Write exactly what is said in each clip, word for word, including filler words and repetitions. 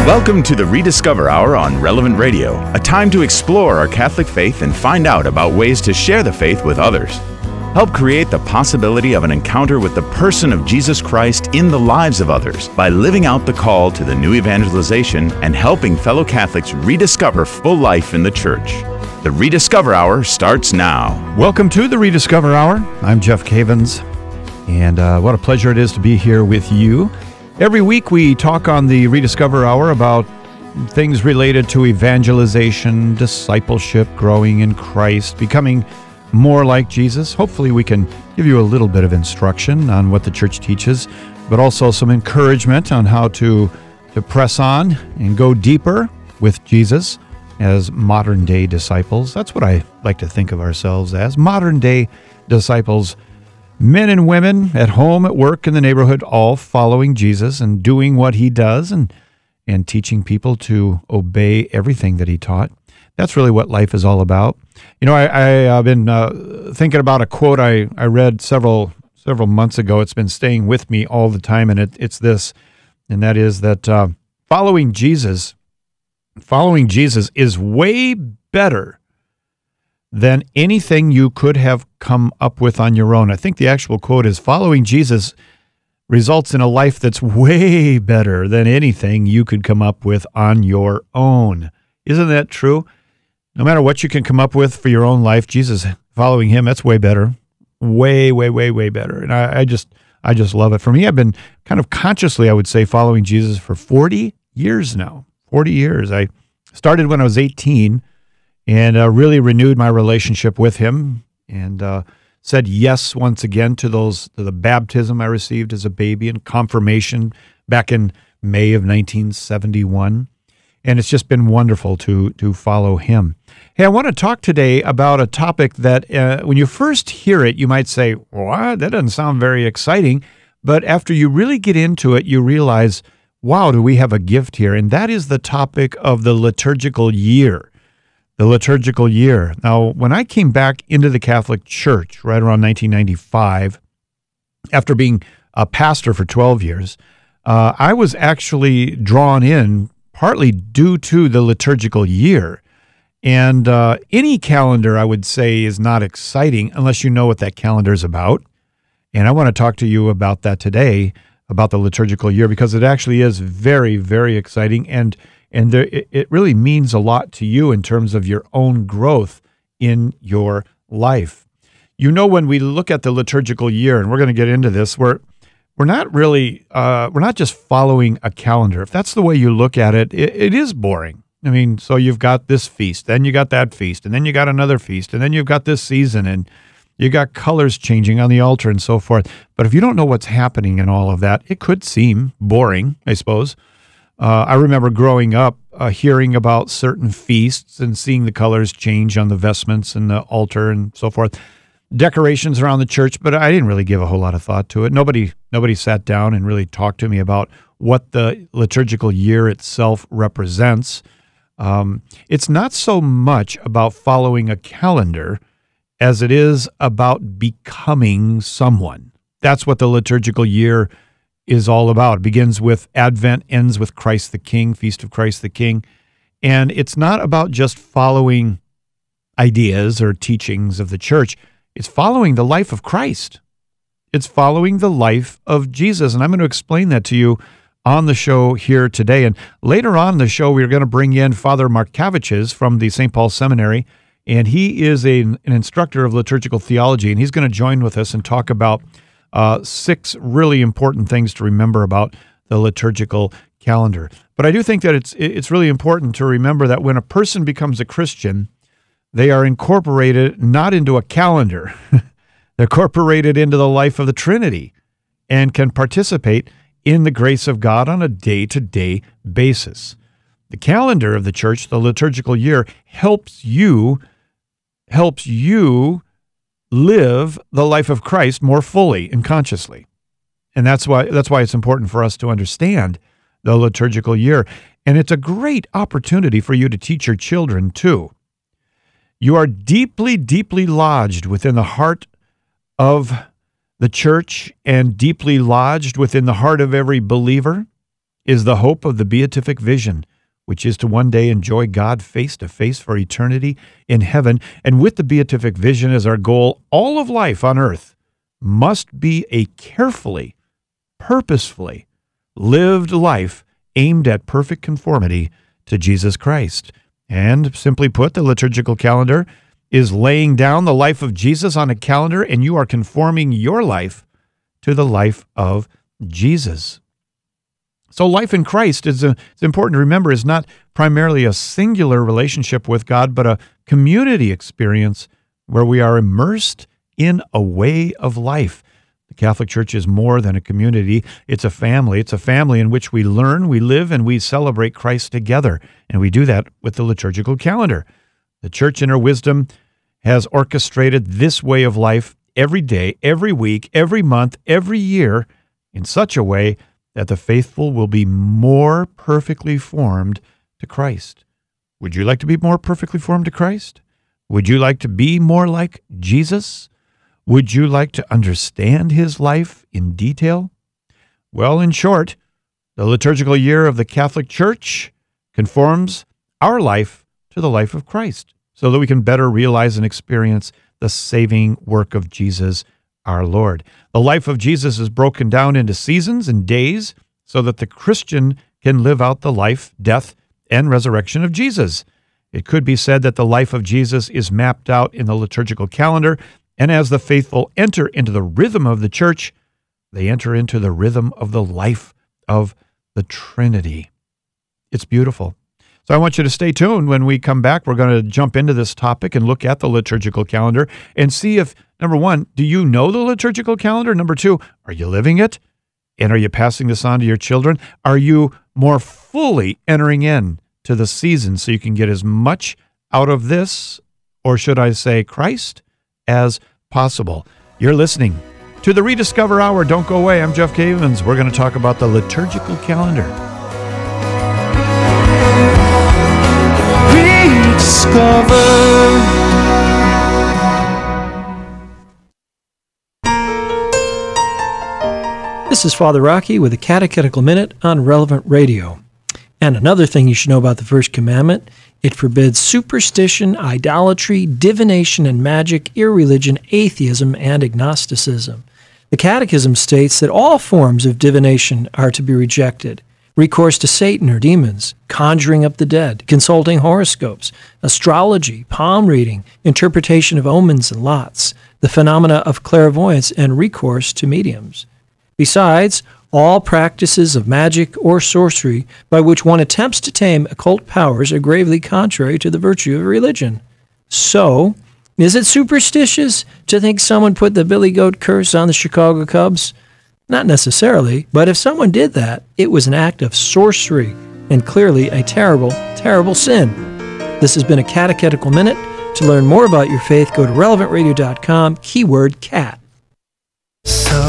Welcome to the Rediscover Hour on Relevant Radio, a time to explore our Catholic faith and find out about ways to share the faith with others. Help create the possibility of an encounter with the person of Jesus Christ in the lives of others by living out the call to the new evangelization and helping fellow Catholics rediscover full life in the Church. The Rediscover Hour starts now. Welcome to the Rediscover Hour. I'm Jeff Cavins, and uh, what a pleasure it is to be here with you. Every week we talk on the Rediscover Hour about things related to evangelization, discipleship, growing in Christ, becoming more like Jesus. Hopefully we can give you a little bit of instruction on what the Church teaches, but also some encouragement on how to, to press on and go deeper with Jesus as modern-day disciples. That's what I like to think of ourselves as, modern-day disciples. Men and women at home, at work, in the neighborhood, all following Jesus and doing what he does and, and teaching people to obey everything that he taught. That's really what life is all about. You know, I, I, I've been uh, thinking about a quote I, I read several several months ago. It's been staying with me all the time, and it, it's this, and that is that uh, following Jesus, following Jesus is way better than anything you could have come up with on your own. I think the actual quote is, following Jesus results in a life that's way better than anything you could come up with on your own. Isn't that true? No matter what you can come up with for your own life, Jesus, following him, that's way better. Way, way, way, way better. And I, I just I just love it. For me, I've been kind of consciously, I would say, following Jesus for forty years now. forty years. I started when I was eighteen, and uh, really renewed my relationship with him, and uh, said yes once again to those to the baptism I received as a baby and confirmation back in May of nineteen seventy-one. And it's just been wonderful to to follow him. Hey, I want to talk today about a topic that uh, when you first hear it, you might say, what? That doesn't sound very exciting. But after you really get into it, you realize, wow, do we have a gift here? And that is the topic of the liturgical year. The liturgical year. Now, when I came back into the Catholic Church right around nineteen ninety-five, after being a pastor for twelve years, uh, I was actually drawn in partly due to the liturgical year. And uh, any calendar, I would say, is not exciting unless you know what that calendar is about. And I want to talk to you about that today, about the liturgical year, because it actually is very, very exciting, and And there, it really means a lot to you in terms of your own growth in your life. You know, when we look at the liturgical year, and we're going to get into this, we're we're not really uh, we're not just following a calendar. If that's the way you look at it, it, it is boring. I mean, so you've got this feast, then you got that feast, and then you got another feast, and then you've got this season, and you got colors changing on the altar and so forth. But if you don't know what's happening in all of that, it could seem boring, I suppose. Uh, I remember growing up uh, hearing about certain feasts and seeing the colors change on the vestments and the altar and so forth, decorations around the church, but I didn't really give a whole lot of thought to it. Nobody nobody sat down and really talked to me about what the liturgical year itself represents. Um, it's not so much about following a calendar as it is about becoming someone. That's what the liturgical year is all about. It begins with Advent, ends with Christ the King, Feast of Christ the King. And it's not about just following ideas or teachings of the church. It's following the life of Christ. It's following the life of Jesus. And I'm going to explain that to you on the show here today. And later on in the show, we're going to bring in Father Markavicius from the Saint Paul Seminary. And he is a, an instructor of liturgical theology. And he's going to join with us and talk about Uh, six really important things to remember about the liturgical calendar. But I do think that it's it's really important to remember that when a person becomes a Christian, they are incorporated not into a calendar. They're incorporated into the life of the Trinity and can participate in the grace of God on a day-to-day basis. The calendar of the church, the liturgical year, helps you helps you live the life of Christ more fully and consciously. And that's why that's why it's important for us to understand the liturgical year. And it's a great opportunity for you to teach your children too. You are deeply, deeply lodged within the heart of the church and deeply lodged within the heart of every believer is the hope of the beatific vision, which is to one day enjoy God face to face for eternity in heaven. And with the beatific vision as our goal, all of life on earth must be a carefully, purposefully lived life aimed at perfect conformity to Jesus Christ. And simply put, the liturgical calendar is laying down the life of Jesus on a calendar, and you are conforming your life to the life of Jesus. So life in Christ, is a, it's important to remember, is not primarily a singular relationship with God, but a community experience where we are immersed in a way of life. The Catholic Church is more than a community. It's a family. It's a family in which we learn, we live, and we celebrate Christ together. And we do that with the liturgical calendar. The Church in her wisdom has orchestrated this way of life every day, every week, every month, every year in such a way that the faithful will be more perfectly formed to Christ. Would you like to be more perfectly formed to Christ? Would you like to be more like Jesus? Would you like to understand his life in detail? Well, in short, the liturgical year of the Catholic Church conforms our life to the life of Christ so that we can better realize and experience the saving work of Jesus, our Lord. The life of Jesus is broken down into seasons and days so that the Christian can live out the life, death, and resurrection of Jesus. It could be said that the life of Jesus is mapped out in the liturgical calendar, and as the faithful enter into the rhythm of the Church, they enter into the rhythm of the life of the Trinity. It's beautiful. So I want you to stay tuned. When we come back, we're going to jump into this topic and look at the liturgical calendar and see if, number one, do you know the liturgical calendar? Number two, are you living it? And are you passing this on to your children? Are you more fully entering in to the season so you can get as much out of this, or should I say Christ, as possible? You're listening to the Rediscover Hour. Don't go away. I'm Jeff Cavins. We're going to talk about the liturgical calendar. Rediscover. This is Father Rocky with a Catechetical Minute on Relevant Radio. And another thing you should know about the First Commandment, it forbids superstition, idolatry, divination and magic, irreligion, atheism, and agnosticism. The Catechism states that all forms of divination are to be rejected. Recourse to Satan or demons, conjuring up the dead, consulting horoscopes, astrology, palm reading, interpretation of omens and lots, the phenomena of clairvoyance, and recourse to mediums. Besides, all practices of magic or sorcery by which one attempts to tame occult powers are gravely contrary to the virtue of religion. So, is it superstitious to think someone put the Billy Goat curse on the Chicago Cubs? Not necessarily, but if someone did that, it was an act of sorcery and clearly a terrible, terrible sin. This has been a Catechetical Minute. To learn more about your faith, go to relevant radio dot com, keyword cat. So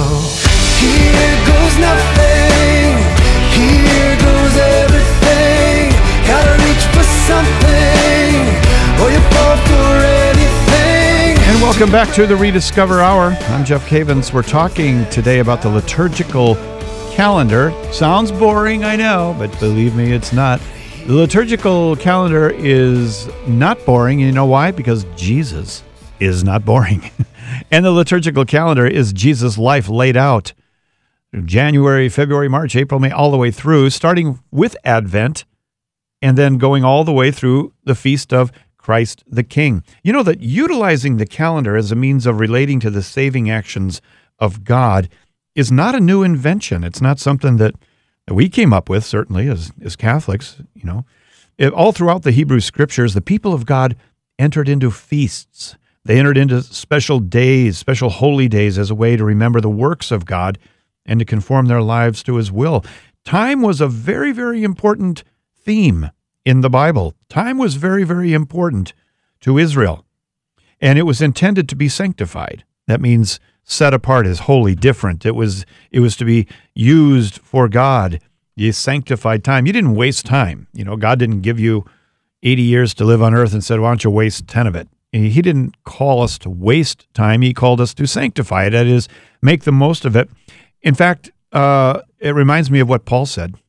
here goes nothing, here goes everything. Gotta reach for something, or you fall for anything. And welcome back to the Rediscover Hour. I'm Jeff Cavins. We're talking today about the liturgical calendar. Sounds boring, I know, but believe me, it's not. The liturgical calendar is not boring. You know why? Because Jesus is not boring. And the liturgical calendar is Jesus' life laid out. January, February, March, April, May, all the way through, starting with Advent, and then going all the way through the Feast of Christ the King. You know that utilizing the calendar as a means of relating to the saving actions of God is not a new invention. It's not something that we came up with, certainly, as, as Catholics. You know, it, all throughout the Hebrew Scriptures, the people of God entered into feasts. They entered into special days, special holy days, as a way to remember the works of God and to conform their lives to His will. Time was a very, very important theme in the Bible. Time was very, very important to Israel, and it was intended to be sanctified. That means set apart as holy, different. It was it was to be used for God. You sanctified time. You didn't waste time. You know, God didn't give you eighty years to live on earth and said, why don't you waste ten of it? He didn't call us to waste time. He called us to sanctify it. That is, make the most of it. In fact, uh, it reminds me of what Paul said.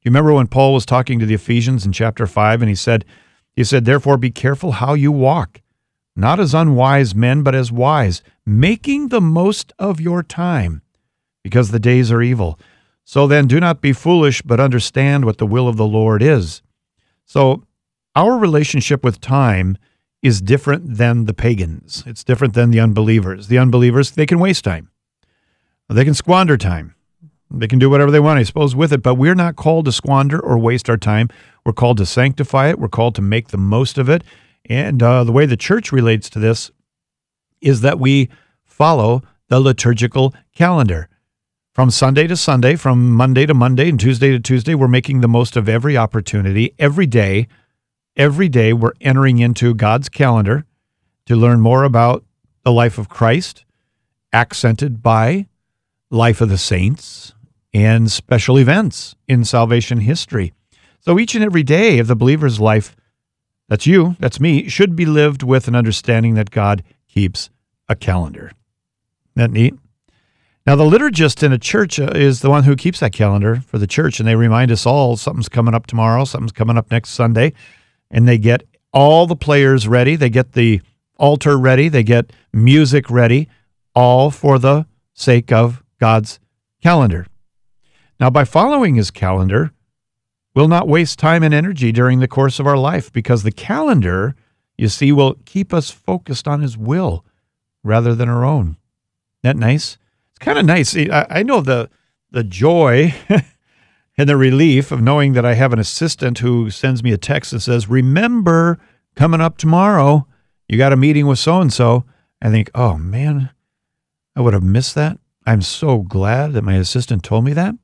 you remember when Paul was talking to the Ephesians in chapter five, and he said, he said, therefore be careful how you walk, not as unwise men, but as wise, making the most of your time, because the days are evil. So then do not be foolish, but understand what the will of the Lord is. So our relationship with time is different than the pagans. It's different than the unbelievers. The unbelievers, they can waste time. They can squander time. They can do whatever they want, I suppose, with it, but we're not called to squander or waste our time. We're called to sanctify it. We're called to make the most of it. And uh, the way the church relates to this is that we follow the liturgical calendar. From Sunday to Sunday, from Monday to Monday, and Tuesday to Tuesday, we're making the most of every opportunity. Every day, every day, we're entering into God's calendar to learn more about the life of Christ, accented by life of the saints and special events in salvation history. So each and every day of the believer's life, that's you, that's me, should be lived with an understanding that God keeps a calendar. Isn't that neat? Now, the liturgist in a church is the one who keeps that calendar for the church, and they remind us all something's coming up tomorrow, something's coming up next Sunday, and they get all the players ready, they get the altar ready, they get music ready, all for the sake of God's calendar. Now, by following his calendar, we'll not waste time and energy during the course of our life, because the calendar, you see, will keep us focused on his will rather than our own. Isn't that nice? It's kind of nice. I, I know the the joy and the relief of knowing that I have an assistant who sends me a text that says, remember, coming up tomorrow, you got a meeting with so-and-so. I think, oh, man, I would have missed that. I'm so glad that my assistant told me that.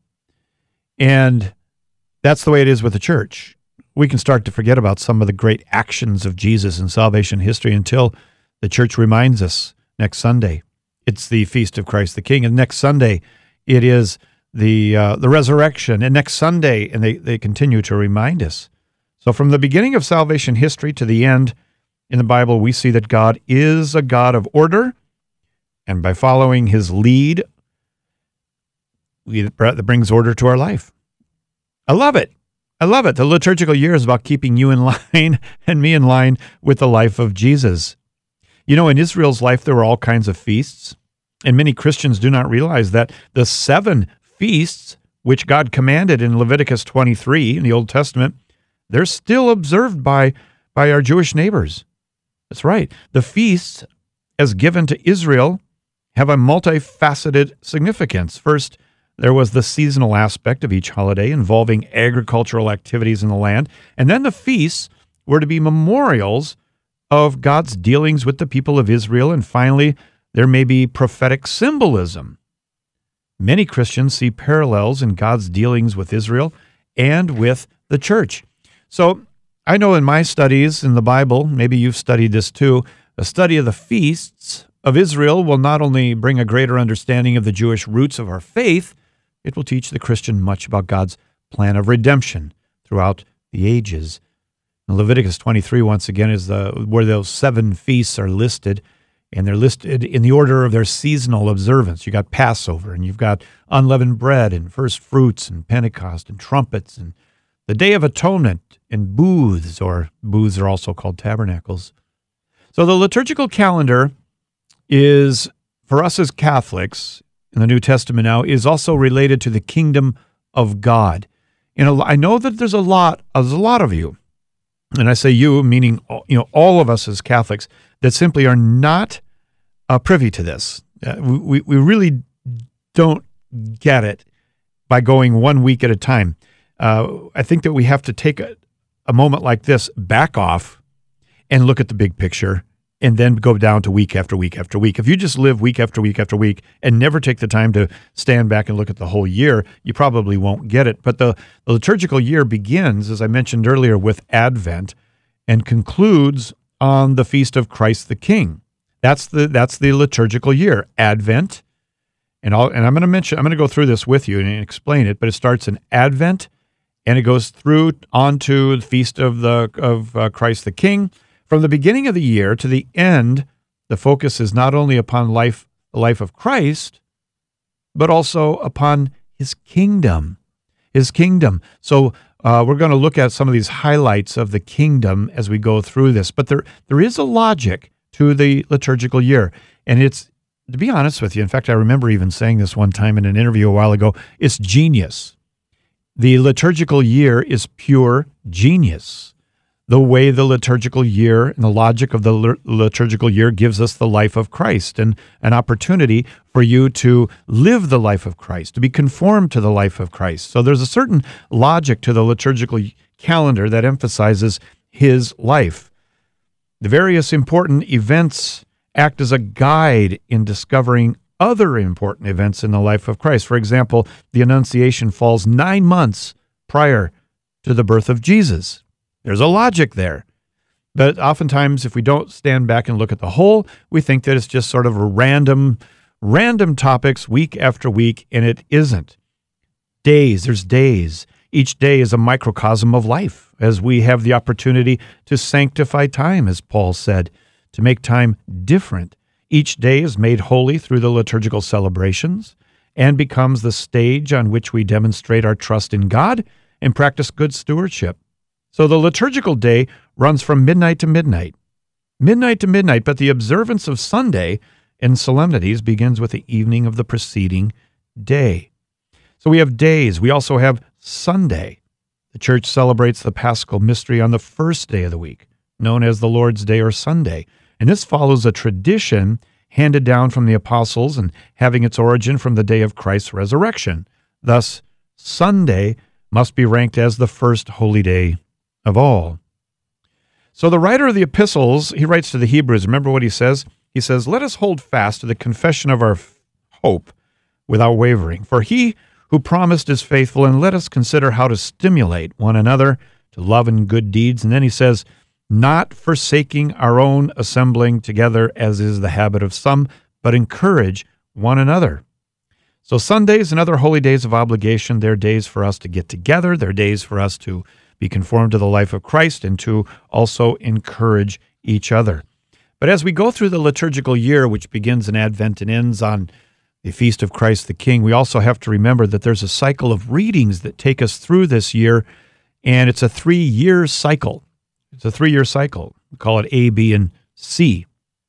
And that's the way it is with the church. We can start to forget about some of the great actions of Jesus in salvation history until the church reminds us next Sunday. It's the Feast of Christ the King. And next Sunday, it is the uh, the resurrection. And next Sunday, and they, they continue to remind us. So from the beginning of salvation history to the end in the Bible, we see that God is a God of order. And by following his lead, we, that brings order to our life. I love it. I love it. The liturgical year is about keeping you in line and me in line with the life of Jesus. You know, in Israel's life, there were all kinds of feasts, and many Christians do not realize that the seven feasts which God commanded in Leviticus twenty-three in the Old Testament, they're still observed by, by our Jewish neighbors. That's right. The feasts, as given to Israel, have a multifaceted significance. First, there was the seasonal aspect of each holiday involving agricultural activities in the land, and then the feasts were to be memorials of God's dealings with the people of Israel, and finally, there may be prophetic symbolism. Many Christians see parallels in God's dealings with Israel and with the church. So I know in my studies in the Bible, maybe you've studied this too, a study of the feasts of Israel will not only bring a greater understanding of the Jewish roots of our faith, it will teach the Christian much about God's plan of redemption throughout the ages. Leviticus twenty-three, once again, is the where those seven feasts are listed, and they're listed in the order of their seasonal observance. You got Passover, and you've got unleavened bread, and first fruits, and Pentecost, and trumpets, and the Day of Atonement, and booths, or booths are also called tabernacles. So the liturgical calendar is, for us as Catholics in the New Testament now, is also related to the kingdom of God. And I know that there's a lot, there's a lot of you, and I say you, meaning you know all of us as Catholics, that simply are not uh, privy to this. Uh, we, we really don't get it by going one week at a time. Uh, I think that we have to take a, a moment like this, back off, and look at the big picture, and then go down to week after week after week. If you just live week after week after week and never take the time to stand back and look at the whole year, you probably won't get it. But the, the liturgical year begins, as I mentioned earlier, with Advent and concludes on the Feast of Christ the King. That's the that's the liturgical year, Advent. And I'll, and I'm going to mention, I'm going to go through this with you and explain it, but it starts in Advent and it goes through onto the Feast of the of uh, Christ the King. From the beginning of the year to the end, the focus is not only upon life, the life of Christ, but also upon his kingdom. his kingdom. So uh, we're going to look at some of these highlights of the kingdom as we go through this. But there there is a logic to the liturgical year. And it's, to be honest with you, in fact, I remember even saying this one time in an interview a while ago, it's genius. The liturgical year is pure genius. The way the liturgical year and the logic of the liturgical year gives us the life of Christ and an opportunity for you to live the life of Christ, to be conformed to the life of Christ. So there's a certain logic to the liturgical calendar that emphasizes his life. The various important events act as a guide in discovering other important events in the life of Christ. For example, the Annunciation falls nine months prior to the birth of Jesus. There's a logic there. But oftentimes, if we don't stand back and look at the whole, we think that it's just sort of a random, random topics week after week, and it isn't. Days, there's days. Each day is a microcosm of life, as we have the opportunity to sanctify time, as Paul said, to make time different. Each day is made holy through the liturgical celebrations and becomes the stage on which we demonstrate our trust in God and practice good stewardship. So the liturgical day runs from midnight to midnight. Midnight to midnight, but the observance of Sunday and solemnities begins with the evening of the preceding day. So we have days. We also have Sunday. The church celebrates the Paschal mystery on the first day of the week, known as the Lord's Day or Sunday. And this follows a tradition handed down from the apostles and having its origin from the day of Christ's resurrection. Thus, Sunday must be ranked as the first holy day of all. So the writer of the epistles, he writes to the Hebrews. Remember what he says? He says, "Let us hold fast to the confession of our hope without wavering. For he who promised is faithful, and let us consider how to stimulate one another to love and good deeds." And then he says, "Not forsaking our own assembling together, as is the habit of some, but encourage one another." So Sundays and other holy days of obligation, they're days for us to get together. They're days for us to be conformed to the life of Christ and to also encourage each other. But as we go through the liturgical year, which begins in Advent and ends on the Feast of Christ the King, we also have to remember that there's a cycle of readings that take us through this year, and it's a three-year cycle. It's a three-year cycle. We call it A, B, and C,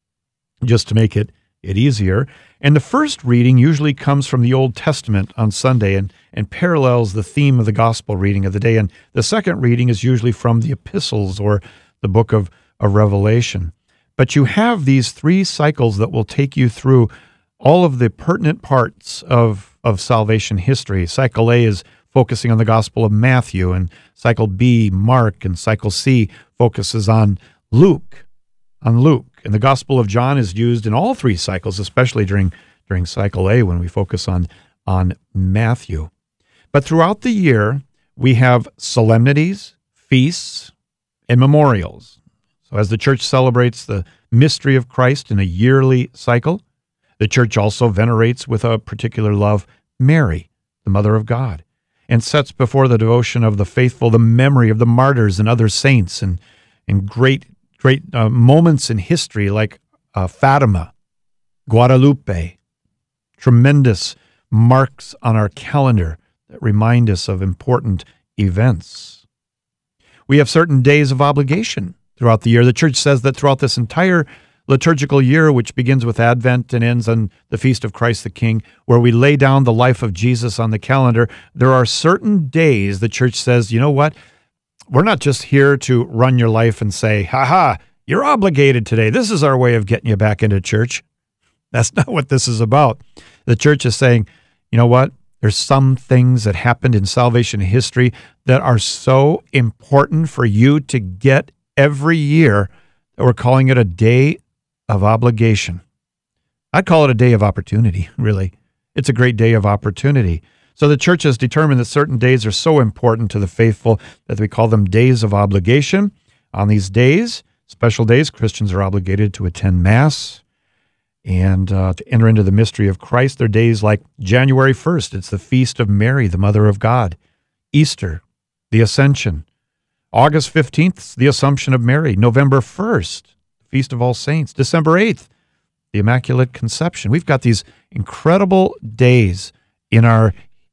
just to make it, it easier. And the first reading usually comes from the Old Testament on Sunday and, and parallels the theme of the gospel reading of the day. And the second reading is usually from the epistles or the book of, of Revelation. But you have these three cycles that will take you through all of the pertinent parts of, of salvation history. Cycle A is focusing on the Gospel of Matthew, and Cycle B, Mark, and Cycle C focuses on Luke, on Luke. And the Gospel of John is used in all three cycles, especially during, during Cycle A when we focus on, on Matthew. But throughout the year, we have solemnities, feasts, and memorials. So as the church celebrates the mystery of Christ in a yearly cycle, the church also venerates with a particular love Mary, the Mother of God, and sets before the devotion of the faithful the memory of the martyrs and other saints and, and great great uh, moments in history like uh, Fatima, Guadalupe, tremendous marks on our calendar that remind us of important events. We have certain days of obligation throughout the year. The church says that throughout this entire liturgical year, which begins with Advent and ends on the Feast of Christ the King, where we lay down the life of Jesus on the calendar, there are certain days the church says, you know what? We're not just here to run your life and say, ha ha, you're obligated today. This is our way of getting you back into church. That's not what this is about. The church is saying, you know what? There's some things that happened in salvation history that are so important for you to get every year that we're calling it a day of obligation. I'd call it a day of opportunity, really. It's a great day of opportunity. So the church has determined that certain days are so important to the faithful that we call them days of obligation. On these days, special days, Christians are obligated to attend Mass and uh, to enter into the mystery of Christ. They're days like January first. It's the Feast of Mary, the Mother of God. Easter, the Ascension. August fifteenth, the Assumption of Mary. November first, the Feast of All Saints. December eighth, the Immaculate Conception. We've got these incredible days in our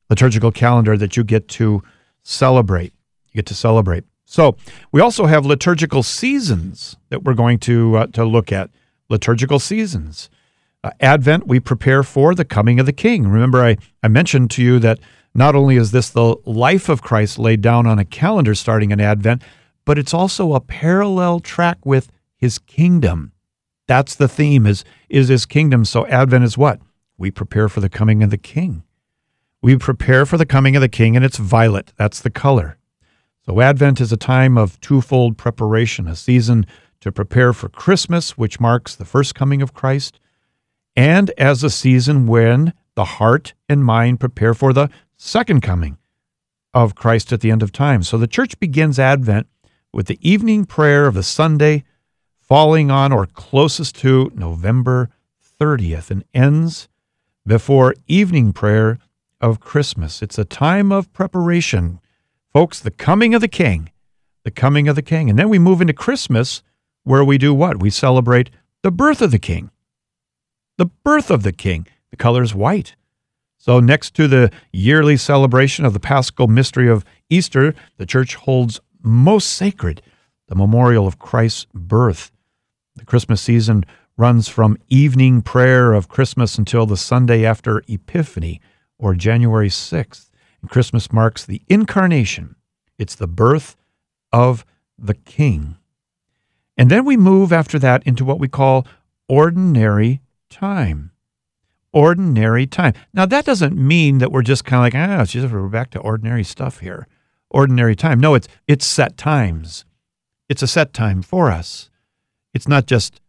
liturgical calendar that you get to celebrate. You get to celebrate. So we also have liturgical seasons that we're going to uh, to look at. Liturgical seasons. Uh, Advent, we prepare for the coming of the King. Remember, I, I mentioned to you that not only is this the life of Christ laid down on a calendar starting in Advent, but it's also a parallel track with his kingdom. That's the theme, is, is his kingdom. So Advent is what? We prepare for the coming of the King. We prepare for the coming of the King, and it's violet. That's the color. So Advent is a time of twofold preparation, a season to prepare for Christmas, which marks the first coming of Christ, and as a season when the heart and mind prepare for the second coming of Christ at the end of time. So the church begins Advent with the evening prayer of the Sunday falling on or closest to November thirtieth and ends before evening prayer of Christmas. It's a time of preparation. Folks, the coming of the King, the coming of the King. And then we move into Christmas, where we do what? We celebrate the birth of the King. The birth of the King. The color is white. So next to the yearly celebration of the Paschal mystery of Easter, the church holds most sacred the memorial of Christ's birth. The Christmas season runs from evening prayer of Christmas until the Sunday after Epiphany, or January sixth. And Christmas marks the incarnation. It's the birth of the King. And then we move after that into what we call ordinary time. Ordinary time. Now, that doesn't mean that we're just kind of like, ah, it's just, we're back to ordinary stuff here. Ordinary time. No, it's it's set times. It's a set time for us. It's not just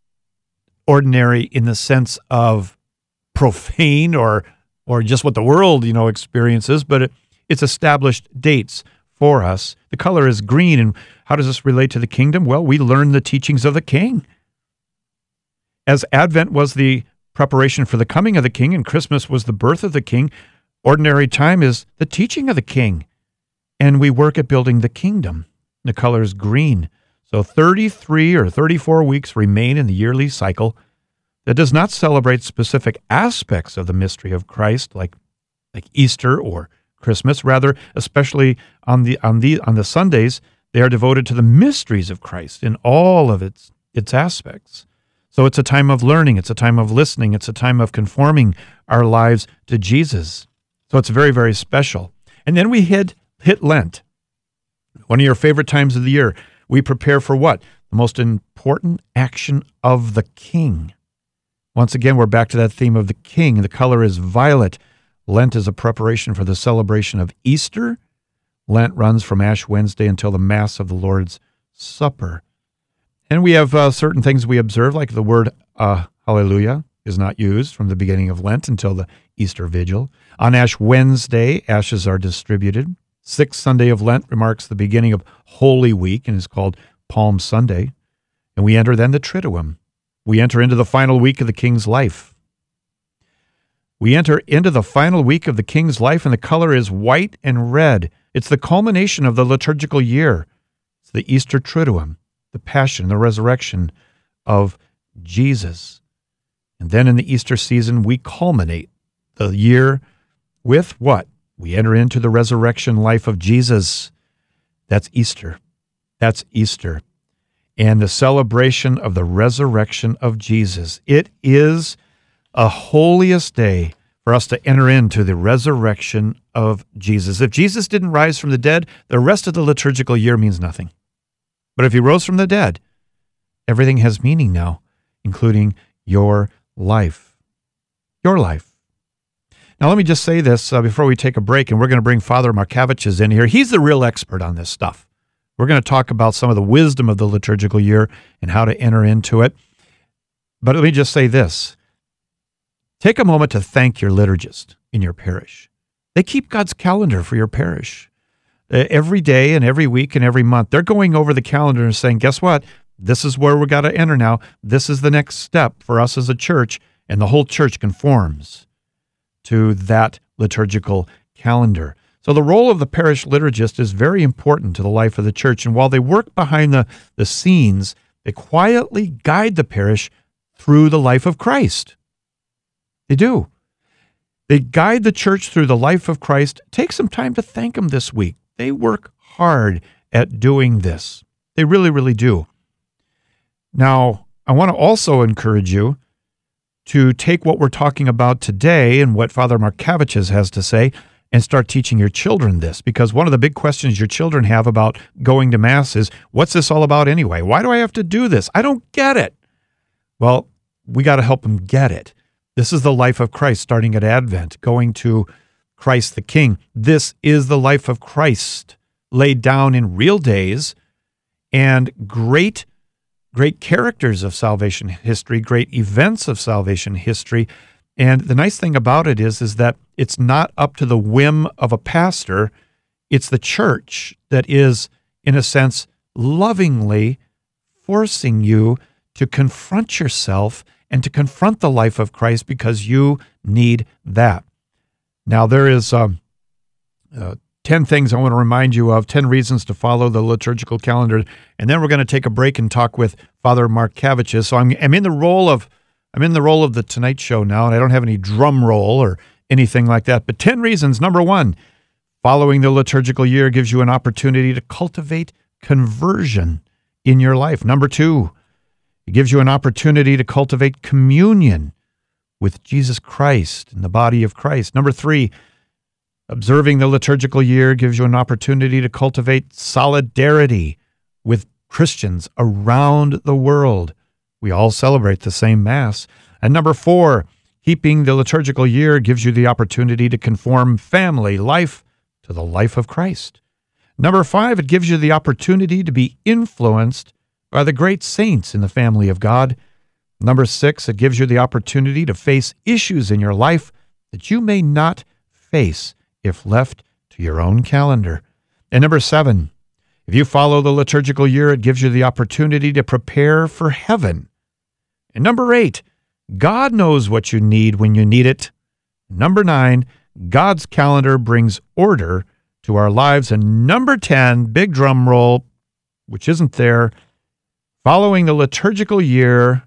ordinary in the sense of profane or or just what the world, you know, experiences, but it, it's established dates for us. The color is green, and how does this relate to the kingdom? Well, we learn the teachings of the King. As Advent was the preparation for the coming of the King, and Christmas was the birth of the King, ordinary time is the teaching of the King, and we work at building the kingdom. The color is green. So thirty-three or thirty-four weeks remain in the yearly cycle that does not celebrate specific aspects of the mystery of Christ, like, like Easter or Christmas. Rather, especially on the on the on the Sundays, they are devoted to the mysteries of Christ in all of its its aspects. So it's a time of learning, it's a time of listening, it's a time of conforming our lives to Jesus. So it's very, very special. And then we hit hit Lent, one of your favorite times of the year. We prepare for what? The most important action of the King. Once again, we're back to that theme of the King. The color is violet. Lent is a preparation for the celebration of Easter. Lent runs from Ash Wednesday until the Mass of the Lord's Supper. And we have uh, certain things we observe, like the word uh, hallelujah is not used from the beginning of Lent until the Easter Vigil. On Ash Wednesday, ashes are distributed. Sixth Sunday of Lent remarks the beginning of Holy Week and is called Palm Sunday. And we enter then the Triduum. We enter into the final week of the King's life. We enter into the final week of the King's life, and the color is white and red. It's the culmination of the liturgical year. It's the Easter Triduum, the Passion, the resurrection of Jesus. And then in the Easter season, we culminate the year with what? We enter into the resurrection life of Jesus. That's Easter. That's Easter. And the celebration of the resurrection of Jesus. It is a holiest day for us to enter into the resurrection of Jesus. If Jesus didn't rise from the dead, the rest of the liturgical year means nothing. But if he rose from the dead, everything has meaning now, including your life. Your life. Now, let me just say this uh, before we take a break, and we're going to bring Father Markavich in here. He's the real expert on this stuff. We're going to talk about some of the wisdom of the liturgical year and how to enter into it. But let me just say this. Take a moment to thank your liturgist in your parish. They keep God's calendar for your parish. Uh, every day and every week and every month, they're going over the calendar and saying, guess what? This is where we got to enter now. This is the next step for us as a church, and the whole church conforms to that liturgical calendar. So the role of the parish liturgist is very important to the life of the church. And while they work behind the, the scenes, they quietly guide the parish through the life of Christ. They do. They guide the church through the life of Christ. Take some time to thank them this week. They work hard at doing this. They really, really do. Now, I want to also encourage you to take what we're talking about today and what Father Markavicius has to say and start teaching your children this, because one of the big questions your children have about going to Mass is, what's this all about anyway? Why do I have to do this? I don't get it. Well, we got to help them get it. This is the life of Christ starting at Advent, going to Christ the King. This is the life of Christ laid down in real days, and great, great characters of salvation history, great events of salvation history. And the nice thing about it is, is that it's not up to the whim of a pastor. It's the church that is, in a sense, lovingly forcing you to confront yourself and to confront the life of Christ, because you need that. Now, there is um, uh, ten things I want to remind you of, ten reasons to follow the liturgical calendar, and then we're going to take a break and talk with Father Markavicius. So I'm, I'm in the role of I'm in the role of the Tonight Show now, and I don't have any drum roll or anything like that. But ten reasons. Number one, following the liturgical year gives you an opportunity to cultivate conversion in your life. Number two, it gives you an opportunity to cultivate communion with Jesus Christ and the body of Christ. Number three, observing the liturgical year gives you an opportunity to cultivate solidarity with Christians around the world. We all celebrate the same Mass. And number four, keeping the liturgical year gives you the opportunity to conform family life to the life of Christ. Number five, it gives you the opportunity to be influenced by the great saints in the family of God. Number six, it gives you the opportunity to face issues in your life that you may not face if left to your own calendar. And number seven, if you follow the liturgical year, it gives you the opportunity to prepare for heaven. And number eight, God knows what you need when you need it. Number nine, God's calendar brings order to our lives. And number ten, big drum roll, which isn't there, following the liturgical year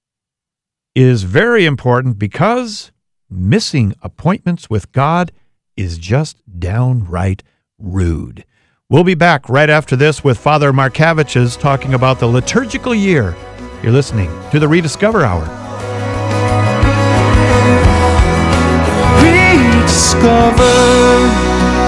is very important because missing appointments with God is just downright rude. We'll be back right after this with Father Markavicius talking about the liturgical year. You're listening to the Rediscover Hour. Rediscover.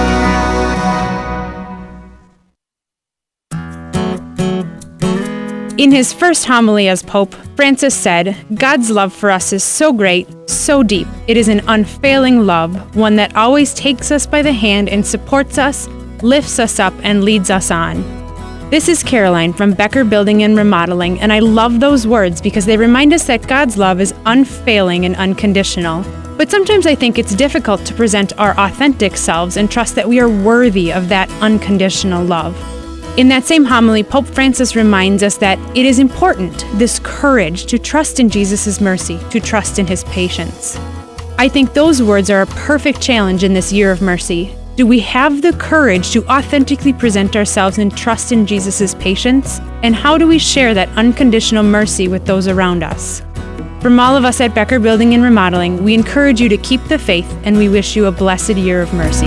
In his first homily as Pope, Francis said, "God's love for us is so great, so deep. It is an unfailing love, one that always takes us by the hand and supports us, lifts us up, and leads us on." This is Caroline from Becker Building and Remodeling, and I love those words because they remind us that God's love is unfailing and unconditional. But sometimes I think it's difficult to present our authentic selves and trust that we are worthy of that unconditional love. In that same homily, Pope Francis reminds us that it is important, this courage, to trust in Jesus' mercy, to trust in his patience. I think those words are a perfect challenge in this year of mercy. Do we have the courage to authentically present ourselves and trust in Jesus' patience? And how do we share that unconditional mercy with those around us? From all of us at Becker Building and Remodeling, we encourage you to keep the faith, and we wish you a blessed year of mercy.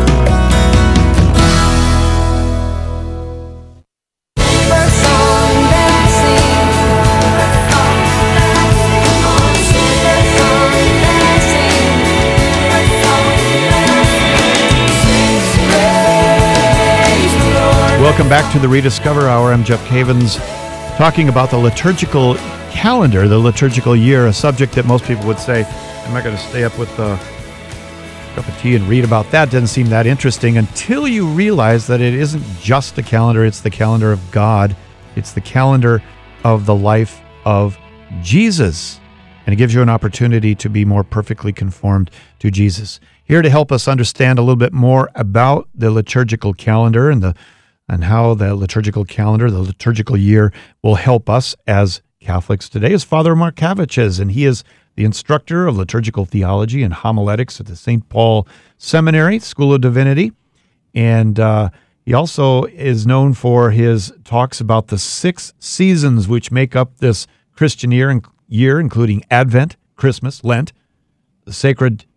Welcome back to the Rediscover Hour. I'm Jeff Cavins, talking about the liturgical calendar, the liturgical year, a subject that most people would say, I'm not going to stay up with a cup of tea and read about that. Doesn't seem that interesting until you realize that it isn't just a calendar, it's the calendar of God. It's the calendar of the life of Jesus. And it gives you an opportunity to be more perfectly conformed to Jesus. Here to help us understand a little bit more about the liturgical calendar and the and how the liturgical calendar, the liturgical year, will help us as Catholics today is Father Markavicius, and he is the instructor of liturgical theology and homiletics at the Saint Paul Seminary, School of Divinity. And uh, he also is known for his talks about the six seasons which make up this Christian year, year including Advent, Christmas, Lent, the sacred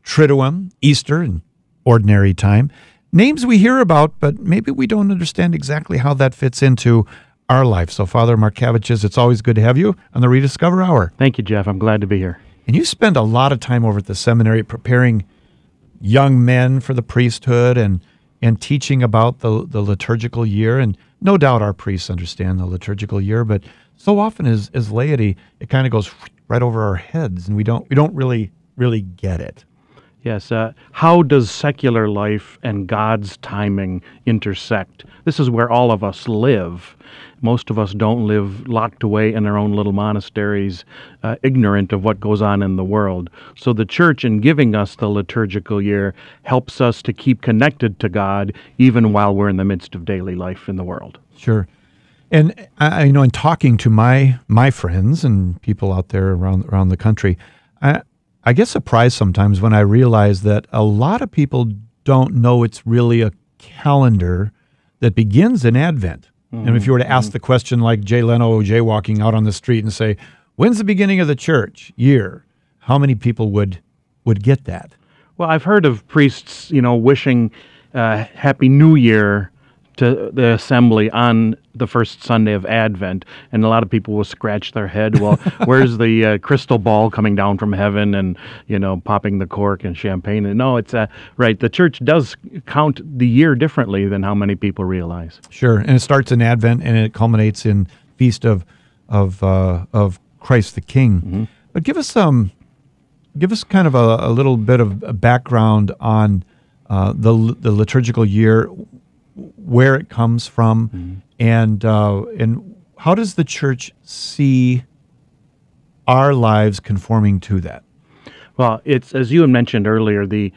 Triduum, Easter, and Ordinary Time. Names we hear about, but maybe we don't understand exactly how that fits into our life. So, Father Markavicius, it's always good to have you on the Rediscover Hour. Thank you, Jeff. I'm glad to be here. And you spend a lot of time over at the seminary preparing young men for the priesthood and and teaching about the, the liturgical year. And no doubt our priests understand the liturgical year, but so often as, as laity, it kind of goes right over our heads, and we don't we don't really, really get it. Yes. Uh, how does secular life and God's timing intersect? This is where all of us live. Most of us don't live locked away in our own little monasteries, uh, ignorant of what goes on in the world. So the church, in giving us the liturgical year, helps us to keep connected to God even while we're in the midst of daily life in the world. Sure. And I, you know, in talking to my my friends and people out there around around the country, I, I get surprised sometimes when I realize that a lot of people don't know it's really a calendar that begins in Advent. Mm-hmm. And if you were to ask the question like Jay Leno jaywalking out on the street and say, when's the beginning of the church year? How many people would would get that? Well, I've heard of priests, you know, wishing uh, Happy New Year to the assembly on the first Sunday of Advent, and a lot of people will scratch their head. Well, where's the uh, crystal ball coming down from heaven and, you know, popping the cork and champagne? And no, it's uh, right. The church does count the year differently than how many people realize. Sure, and it starts in Advent and it culminates in Feast of of uh, of Christ the King. Mm-hmm. But give us some, give us kind of a, a little bit of a background on uh, the the liturgical year, where it comes from, mm-hmm. and uh, and how does the church see our lives conforming to that? Well, it's, as you had mentioned earlier, the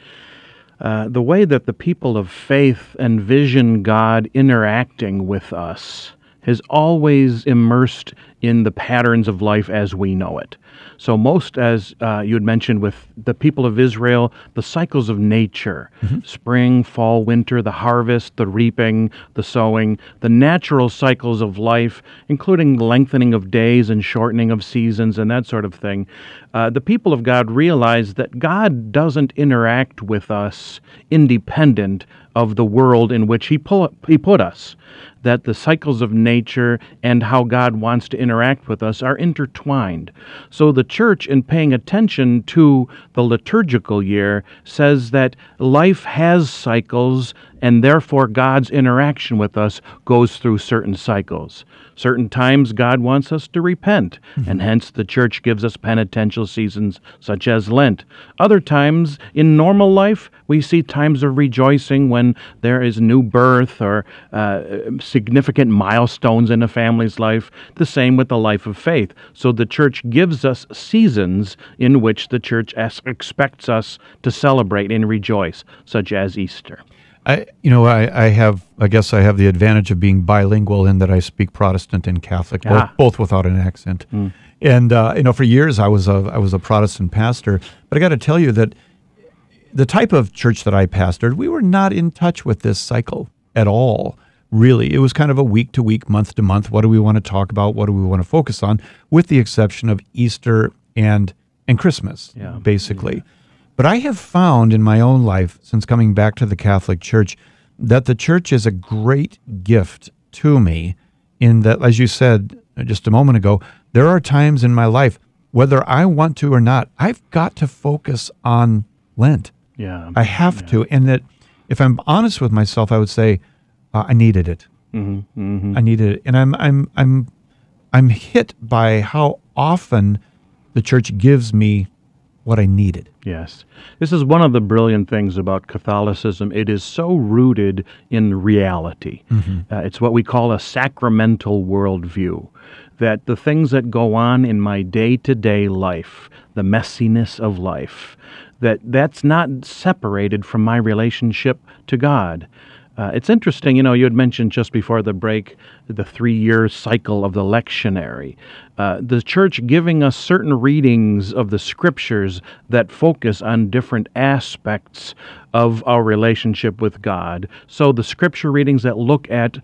uh, the way that the people of faith envision God interacting with us has always immersed in the patterns of life as we know it. So most, as uh, you had mentioned with the people of Israel, the cycles of nature, mm-hmm. spring, fall, winter, the harvest, the reaping, the sowing, the natural cycles of life, including lengthening of days and shortening of seasons and that sort of thing, uh, the people of God realize that God doesn't interact with us independent of the world in which he, pull, he put us, that the cycles of nature and how God wants to interact with us are intertwined. So the church, in paying attention to the liturgical year, says that life has cycles, and therefore God's interaction with us goes through certain cycles. Certain times God wants us to repent, mm-hmm. and hence the church gives us penitential seasons such as Lent. Other times in normal life, we see times of rejoicing when there is new birth or uh, significant milestones in a family's life, the same with the life of faith. So the church gives us seasons in which the church as- expects us to celebrate and rejoice, such as Easter. I, you know, I, I have, I guess I have the advantage of being bilingual in that I speak Protestant and Catholic, both, ah. both without an accent. Mm. And, uh, you know, for years I was a, I was a Protestant pastor, but I got to tell you that the type of church that I pastored, we were not in touch with this cycle at all, really. It was kind of a week to week, month to month. What do we want to talk about? What do we want to focus on? With the exception of Easter and, and Christmas, yeah. basically. Yeah. But I have found in my own life, since coming back to the Catholic Church, that the church is a great gift to me in that, as you said just a moment ago, there are times in my life, whether I want to or not, I've got to focus on Lent. Yeah, I have yeah. to. And that if I'm honest with myself, I would say uh, I needed it. Mm-hmm, mm-hmm. I needed it. And I'm, I'm, I'm, I'm hit by how often the church gives me what I needed. Yes. This is one of the brilliant things about Catholicism. It is so rooted in reality. Mm-hmm. Uh, it's what we call a sacramental worldview, that the things that go on in my day-to-day life, the messiness of life, that that's not separated from my relationship to God. Uh, it's interesting, you know, you had mentioned just before the break the three-year cycle of the lectionary. Uh, the church giving us certain readings of the scriptures that focus on different aspects of our relationship with God. So the scripture readings that look at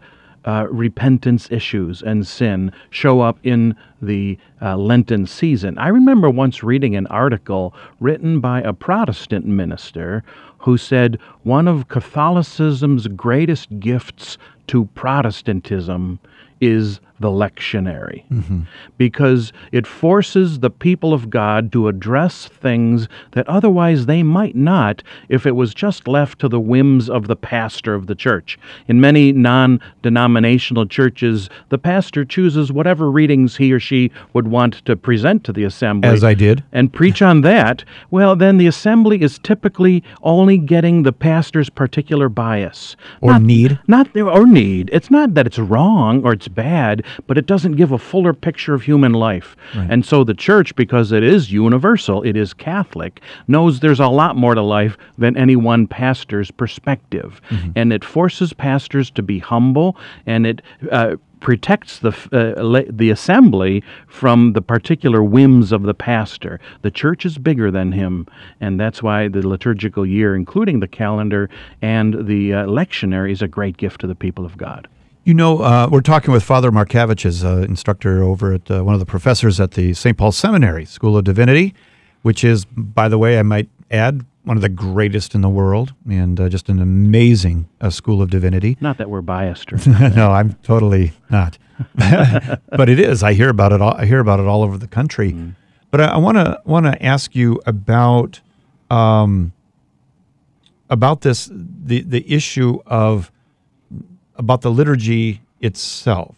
uh, repentance issues and sin show up in the uh, Lenten season. I remember once reading an article written by a Protestant minister who said one of Catholicism's greatest gifts to Protestantism is the lectionary, mm-hmm. because it forces the people of God to address things that otherwise they might not if it was just left to the whims of the pastor of the church. In many non-denominational churches, the pastor chooses whatever readings he or she would want to present to the assembly. As I did. And preach on that. Well, then the assembly is typically only getting the pastor's particular bias. Or not, need. Not or need. It's not that it's wrong or it's bad, but it doesn't give a fuller picture of human life. Right. And so the church, because it is universal, it is Catholic, knows there's a lot more to life than any one pastor's perspective. Mm-hmm. And it forces pastors to be humble, and it uh, protects the uh, the assembly from the particular whims of the pastor. The church is bigger than him, and that's why the liturgical year, including the calendar and the uh, lectionary, is a great gift to the people of God. You know, uh, we're talking with Father Markavich, as uh, instructor over at uh, one of the professors at the Saint Paul Seminary School of Divinity, which is, by the way, I might add, one of the greatest in the world, and uh, just an amazing uh, School of Divinity. Not that we're biased. Or No, I'm totally not. But it is. I hear about it all. I hear about it all over the country. Mm. But I want to want to ask you about um, about this the the issue of. about the liturgy itself.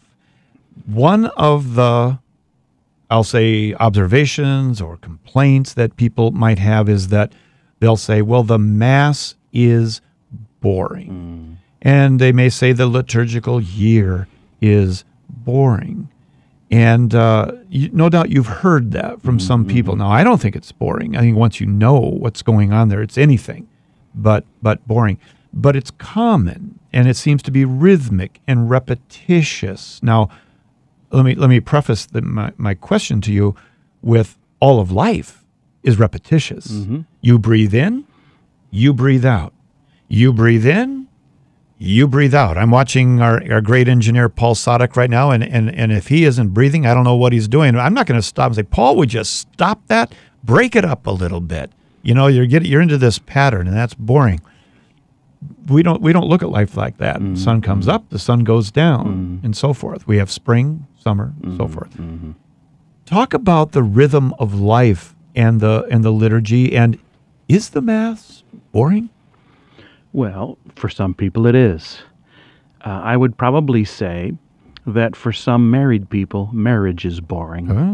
One of the, I'll say, observations or complaints that people might have is that they'll say, well, the Mass is boring. Mm. And they may say the liturgical year is boring. And uh, you, no doubt you've heard that from mm-hmm. some people. Now, I don't think it's boring. I think once you know what's going on there, it's anything but but boring. But it's common, and it seems to be rhythmic and repetitious. Now, let me let me preface the, my, my question to you with all of life is repetitious. Mm-hmm. You breathe in, you breathe out. You breathe in, you breathe out. I'm watching our, our great engineer, Paul Sadek, right now, and, and, and if he isn't breathing, I don't know what he's doing. I'm not going to stop and say, Paul, would you stop that? Break it up a little bit. You know, you're getting, you're into this pattern, and that's boring. We don't we don't look at life like that. Mm-hmm. The sun comes up, the sun goes down, mm-hmm. and so forth. We have spring, summer, mm-hmm. so forth. Mm-hmm. Talk about the rhythm of life and the and the liturgy. And is the Mass boring? Well, for some people it is. Uh, I would probably say that for some married people, marriage is boring. Huh?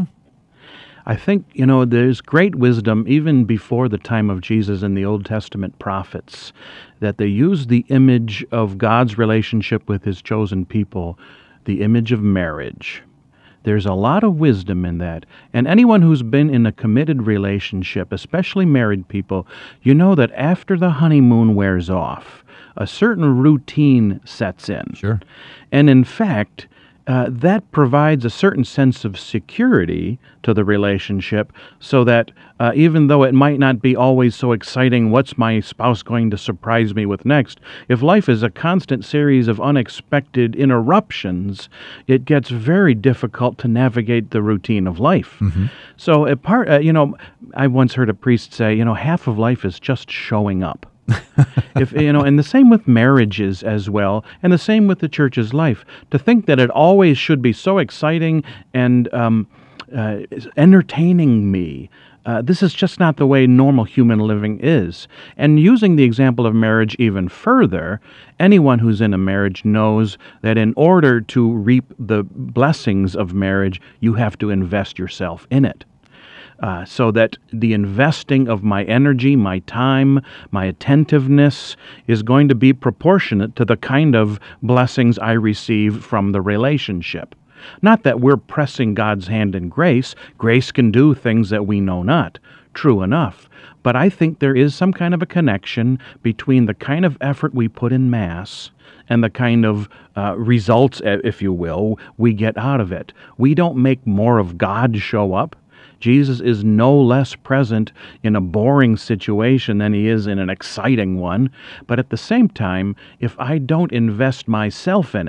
I think, you know, there's great wisdom even before the time of Jesus in the Old Testament prophets, that they used the image of God's relationship with his chosen people, the image of marriage. There's a lot of wisdom in that. And anyone who's been in a committed relationship, especially married people, you know that after the honeymoon wears off, a certain routine sets in. Sure. And in fact, Uh, that provides a certain sense of security to the relationship, so that uh, even though it might not be always so exciting, what's my spouse going to surprise me with next, if life is a constant series of unexpected interruptions, it gets very difficult to navigate the routine of life. Mm-hmm. So, a part, uh, you know, I once heard a priest say, you know, half of life is just showing up. If you know, and the same with marriages as well, and the same with the church's life. To think that it always should be so exciting and um, uh, entertaining me, uh, this is just not the way normal human living is. And using the example of marriage even further, anyone who's in a marriage knows that in order to reap the blessings of marriage, you have to invest yourself in it. Uh, so that the investing of my energy, my time, my attentiveness is going to be proportionate to the kind of blessings I receive from the relationship. Not that we're pressing God's hand in grace. Grace can do things that we know not. True enough. But I think there is some kind of a connection between the kind of effort we put in Mass and the kind of uh, results, if you will, we get out of it. We don't make more of God show up. Jesus is no less present in a boring situation than he is in an exciting one. But at the same time, if I don't invest myself in it,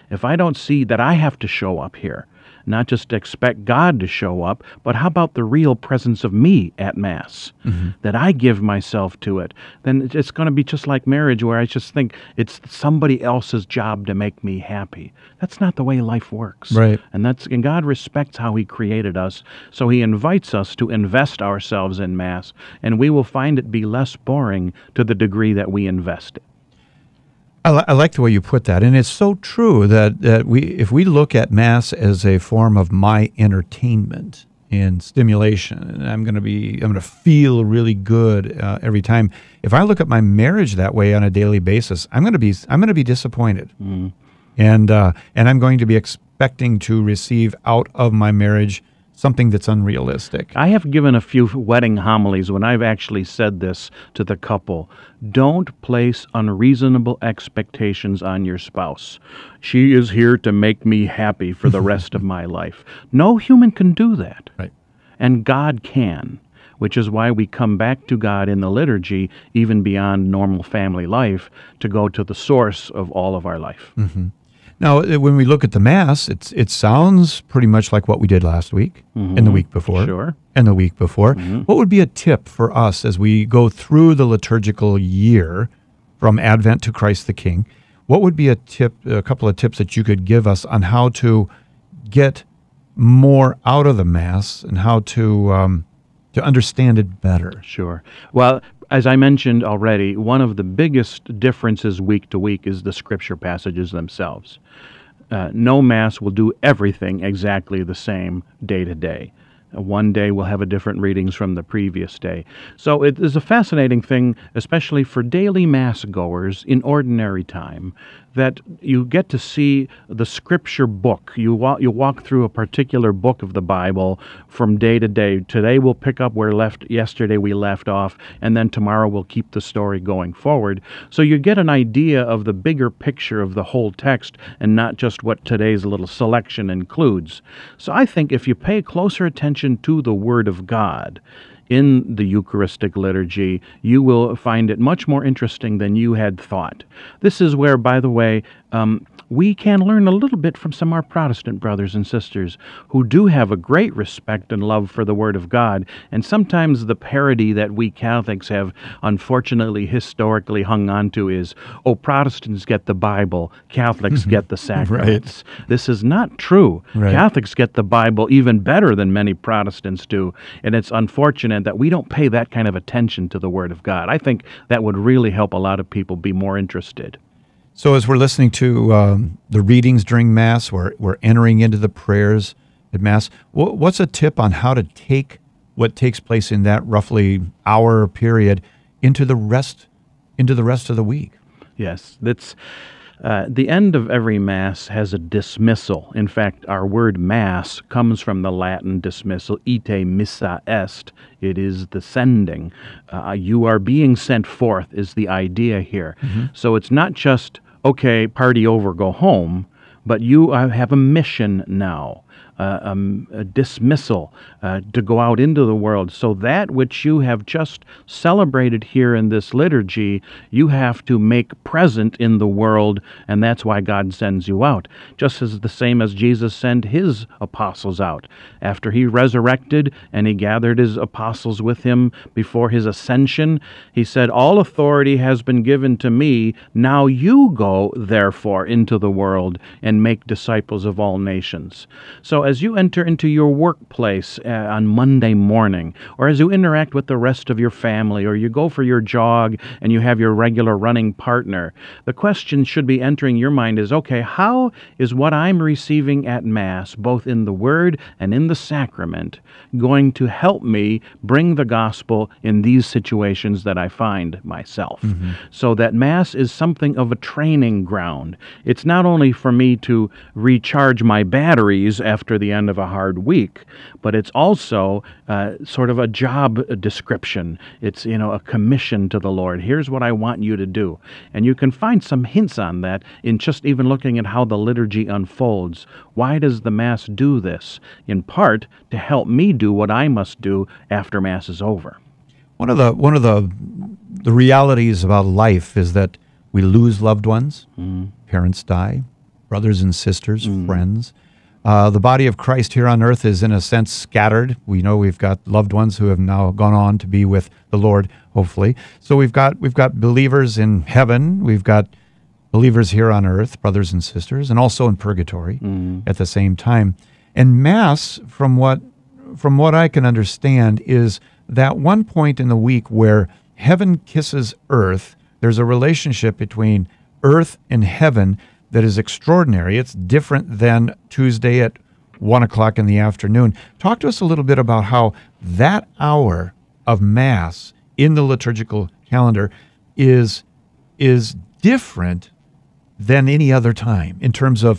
if I don't see that I have to show up here, not just expect God to show up, but how about the real presence of me at Mass, mm-hmm. that I give myself to it, then it's going to be just like marriage, where I just think it's somebody else's job to make me happy. That's not the way life works. Right. And that's and God respects how He created us, so He invites us to invest ourselves in Mass, and we will find it be less boring to the degree that we invest it. I, li- I like the way you put that, and it's so true that, that we, if we look at Mass as a form of my entertainment and stimulation, and I'm going to be, I'm going to feel really good uh, every time. If I look at my marriage that way on a daily basis, I'm going to be, I'm going to be disappointed, mm. and uh, and I'm going to be expecting to receive out of my marriage something that's unrealistic. I have given a few wedding homilies when I've actually said this to the couple. Don't place unreasonable expectations on your spouse. She is here to make me happy for the rest of my life. No human can do that. Right. And God can, which is why we come back to God in the liturgy, even beyond normal family life, to go to the source of all of our life. Mm-hmm. Now, when we look at the Mass, it's it sounds pretty much like what we did last week, mm-hmm. and the week before, sure. and the week before. Mm-hmm. What would be a tip for us as we go through the liturgical year from Advent to Christ the King? What would be a tip, a couple of tips that you could give us on how to get more out of the Mass and how to um, to understand it better? Sure. Well, as I mentioned already, one of the biggest differences week to week is the Scripture passages themselves. Uh, no Mass will do everything exactly the same day to day. Uh, one day we'll have a different readings from the previous day. So it is a fascinating thing, especially for daily Mass goers in ordinary time, that you get to see the Scripture book. You walk, you walk through a particular book of the Bible from day to day. Today we'll pick up where left yesterday we left off, and then tomorrow we'll keep the story going forward. So you get an idea of the bigger picture of the whole text and not just what today's little selection includes. So I think if you pay closer attention to the Word of God in the Eucharistic liturgy, you will find it much more interesting than you had thought. This is where, by the way, um, we can learn a little bit from some of our Protestant brothers and sisters who do have a great respect and love for the Word of God, and sometimes the parody that we Catholics have unfortunately historically hung on to is, oh, Protestants get the Bible, Catholics get the sacraments. Right. This is not true. Right. Catholics get the Bible even better than many Protestants do, and it's unfortunate that we don't pay that kind of attention to the Word of God. I think that would really help a lot of people be more interested. So as we're listening to um, the readings during Mass, we're, we're entering into the prayers at Mass, wh- what's a tip on how to take what takes place in that roughly hour period into the rest into the rest of the week? Yes, that's uh, the end of every Mass has a dismissal. In fact, our word Mass comes from the Latin dismissal, ite missa est. It is the sending. Uh, you are being sent forth is the idea here. Mm-hmm. So it's not just, okay, party over, go home, but you uh, have a mission now. Uh, um, a dismissal uh, to go out into the world. So that which you have just celebrated here in this liturgy, you have to make present in the world, and that's why God sends you out. Just as the same as Jesus sent his apostles out. After he resurrected and he gathered his apostles with him before his ascension, he said, all authority has been given to me. Now you go, therefore, into the world and make disciples of all nations. So as you enter into your workplace uh, on Monday morning, or as you interact with the rest of your family, or you go for your jog and you have your regular running partner, the question should be entering your mind is, okay, how is what I'm receiving at Mass, both in the Word and in the sacrament, going to help me bring the gospel in these situations that I find myself? Mm-hmm. So that Mass is something of a training ground. It's not only for me to recharge my batteries after the end of a hard week, but it's also uh, sort of a job description. It's, you know, a commission to the Lord. Here's what I want you to do. And you can find some hints on that in just even looking at how the liturgy unfolds. Why does the Mass do this? In part, to help me do what I must do after Mass is over. One of the one of the the realities about life is that we lose loved ones, mm. parents die, brothers and sisters, mm. friends. Uh, the body of Christ here on earth is in a sense scattered. We know we've got loved ones who have now gone on to be with the Lord, hopefully. So we've got we've got believers in heaven. We've got believers here on earth, brothers and sisters, and also in purgatory mm. at the same time. And Mass, from what from what I can understand, is that one point in the week where heaven kisses earth. There's a relationship between earth and heaven that is extraordinary. It's different than Tuesday at one o'clock in the afternoon. Talk to us a little bit about how that hour of Mass in the liturgical calendar is is different than any other time in terms of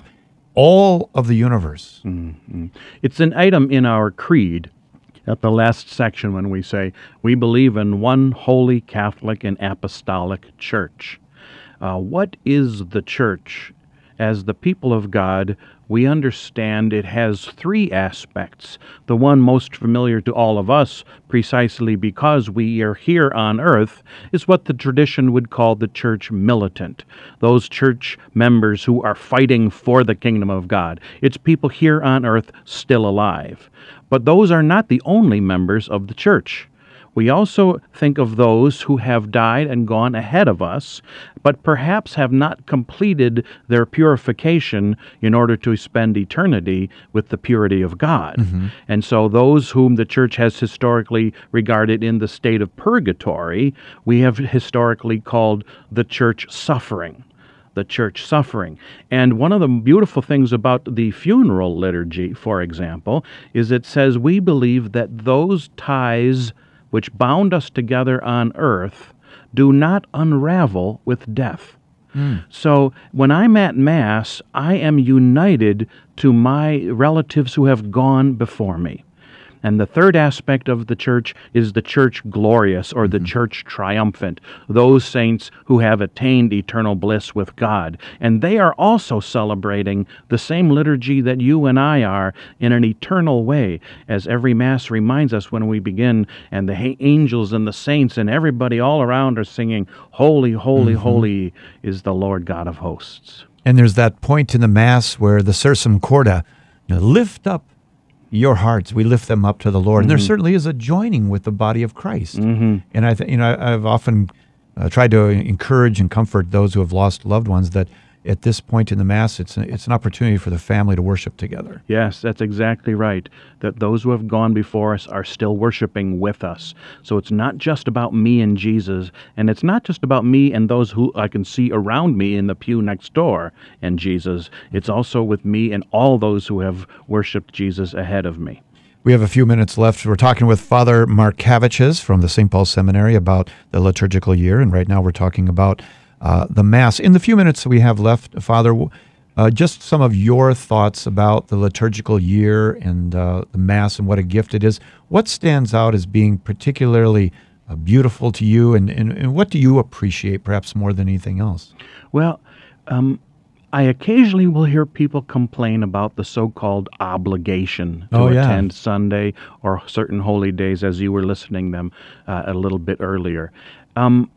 all of the universe. Mm-hmm. It's an item in our creed at the last section when we say, we believe in one holy Catholic and apostolic church. Uh, what is the church? As the people of God, we understand it has three aspects. The one most familiar to all of us, precisely because we are here on earth, is what the tradition would call the church militant. Those church members who are fighting for the kingdom of God. It's people here on earth still alive. But those are not the only members of the church. We also think of those who have died and gone ahead of us, but perhaps have not completed their purification in order to spend eternity with the purity of God. Mm-hmm. And so those whom the church has historically regarded in the state of purgatory, we have historically called the church suffering. The church suffering. And one of the beautiful things about the funeral liturgy, for example, is it says we believe that those ties which bound us together on earth do not unravel with death. Mm. So when I'm at Mass, I am united to my relatives who have gone before me. And the third aspect of the church is the church glorious, or the mm-hmm. church triumphant, those saints who have attained eternal bliss with God. And they are also celebrating the same liturgy that you and I are in an eternal way, as every Mass reminds us when we begin, and the ha- angels and the saints and everybody all around are singing, Holy, holy, mm-hmm. holy is the Lord God of hosts. And there's that point in the Mass where the Sursum Corda, you know, lift up your hearts, we lift them up to the Lord. Mm-hmm. And there certainly is a joining with the body of Christ. Mm-hmm. And I, th- you know, I've often uh, tried to encourage and comfort those who have lost loved ones that at this point in the Mass, it's an, it's an opportunity for the family to worship together. Yes, that's exactly right. That those who have gone before us are still worshiping with us. So it's not just about me and Jesus, and it's not just about me and those who I can see around me in the pew next door and Jesus. It's also with me and all those who have worshiped Jesus ahead of me. We have a few minutes left. We're talking with Father Markaviches from the Saint Paul Seminary about the liturgical year, and right now we're talking about Uh, the Mass. In the few minutes that we have left, Father, uh, just some of your thoughts about the liturgical year and uh, the Mass and what a gift it is. What stands out as being particularly uh, beautiful to you, and, and, and what do you appreciate perhaps more than anything else? Well, um, I occasionally will hear people complain about the so-called obligation to oh, yeah. attend Sunday or certain holy days, as you were listening them uh, a little bit earlier. Um,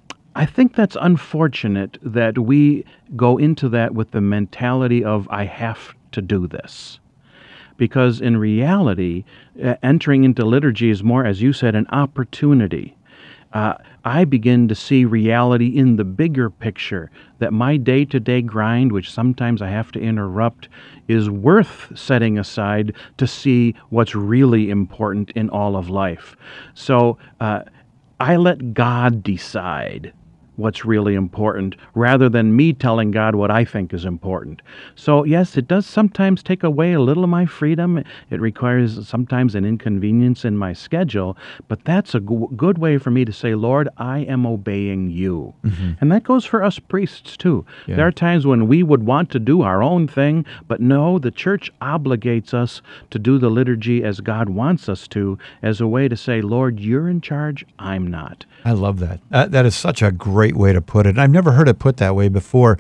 I think that's unfortunate that we go into that with the mentality of, I have to do this. Because in reality, uh, entering into liturgy is more, as you said, an opportunity. Uh, I begin to see reality in the bigger picture, that my day-to-day grind, which sometimes I have to interrupt, is worth setting aside to see what's really important in all of life. So uh, I let God decide what's really important, rather than me telling God what I think is important. So yes, it does sometimes take away a little of my freedom. It requires sometimes an inconvenience in my schedule, but that's a g- good way for me to say, Lord, I am obeying you. Mm-hmm. And that goes for us priests too. Yeah. There are times when we would want to do our own thing, but no, the church obligates us to do the liturgy as God wants us to, as a way to say, Lord, you're in charge, I'm not. I love that. Uh, that is such a great way to put it. I've never heard it put that way before.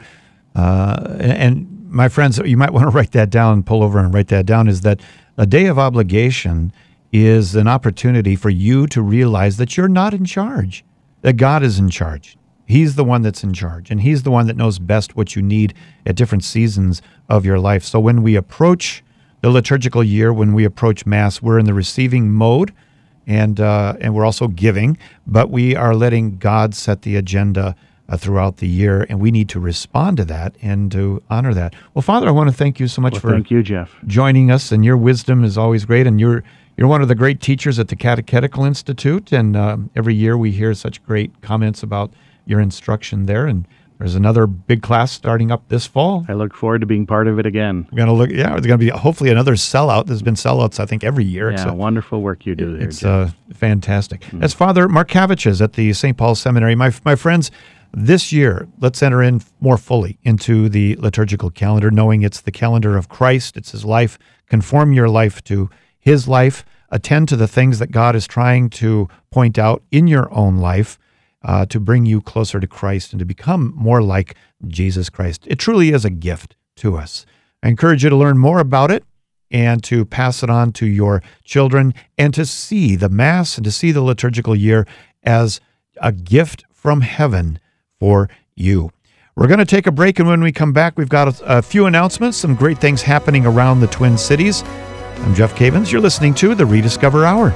Uh, and, and my friends, you might want to write that down, pull over and write that down, is that a day of obligation is an opportunity for you to realize that you're not in charge, that God is in charge. He's the one that's in charge, and He's the one that knows best what you need at different seasons of your life. So when we approach the liturgical year, when we approach Mass, we're in the receiving mode, and uh, and we're also giving, but we are letting God set the agenda uh, throughout the year, and we need to respond to that and to honor that. Well, Father, I want to thank you so much well, for thank you, Jeff. joining us, and your wisdom is always great, and you're you're one of the great teachers at the Catechetical Institute, and uh, every year we hear such great comments about your instruction there, and there's another big class starting up this fall. I look forward to being part of it again. We're gonna look, yeah, there's gonna be hopefully another sellout. There's been sellouts, I think, every year. Yeah, so wonderful work you do there. It's uh, fantastic. Mm. That's Father Markaviches at the Saint Paul Seminary. My my friends, this year, let's enter in more fully into the liturgical calendar, knowing it's the calendar of Christ. It's His life. Conform your life to His life. Attend to the things that God is trying to point out in your own life. Uh, to bring you closer to Christ and to become more like Jesus Christ. It truly is a gift to us. I encourage you to learn more about it and to pass it on to your children and to see the Mass and to see the liturgical year as a gift from heaven for you. We're going to take a break, and when we come back, we've got a, a few announcements, some great things happening around the Twin Cities. I'm Jeff Cavins. You're listening to the Rediscover Hour.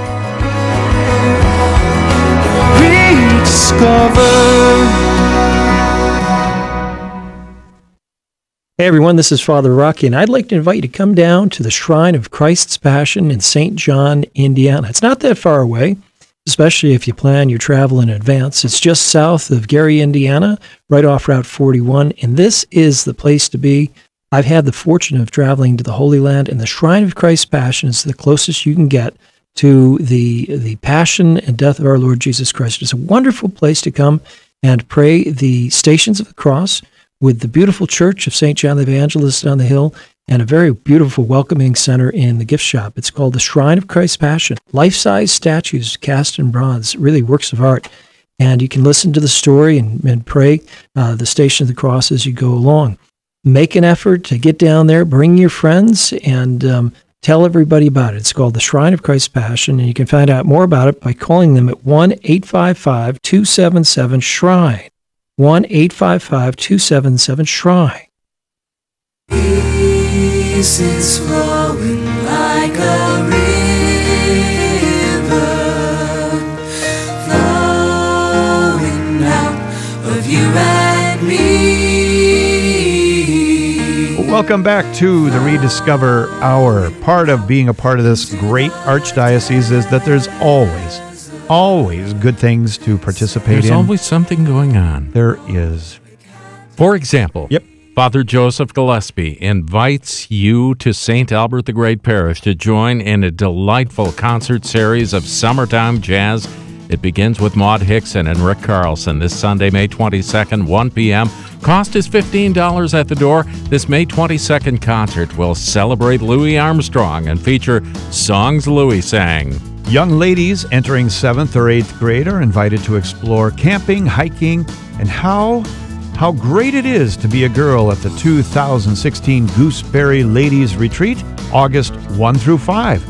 Hey everyone, this is Father Rocky, and I'd like to invite you to come down to the Shrine of Christ's Passion in Saint John, Indiana. It's not that far away, especially if you plan your travel in advance. It's just south of Gary, Indiana, right off Route forty-one, and this is the place to be. I've had the fortune of traveling to the Holy Land, and the Shrine of Christ's Passion is the closest you can get to the the passion and death of our Lord Jesus Christ. It's a wonderful place to come and pray the Stations of the Cross with the beautiful church of Saint John the Evangelist on the hill and a very beautiful welcoming center in the gift shop. It's called the Shrine of Christ's Passion. Life-size statues cast in bronze, really works of art. And you can listen to the story and, and pray uh, the Station of the Cross as you go along. Make an effort to get down there, bring your friends, and um, tell everybody about it. It's called the Shrine of Christ's Passion, and you can find out more about it by calling them at one eight five five, two seven seven, SHRINE. one eight five five, two seven seven, SHRINE. Peace is flowing like a river, flowing out of you and me. Welcome back to the Rediscover Hour. Part of being a part of this great archdiocese is that there's always, always good things to participate There's in. There's always something going on. There is. For example, yep. Father Joseph Gillespie invites you to Saint Albert the Great Parish to join in a delightful concert series of summertime jazz. It begins with Maud Hickson and Rick Carlson this Sunday, May twenty-second, one p.m. Cost is fifteen dollars at the door. This May twenty-second concert will celebrate Louis Armstrong and feature songs Louis sang. Young ladies entering seventh or eighth grade are invited to explore camping, hiking, and how how great it is to be a girl at the two thousand sixteen Gooseberry Ladies Retreat, August first through fifth.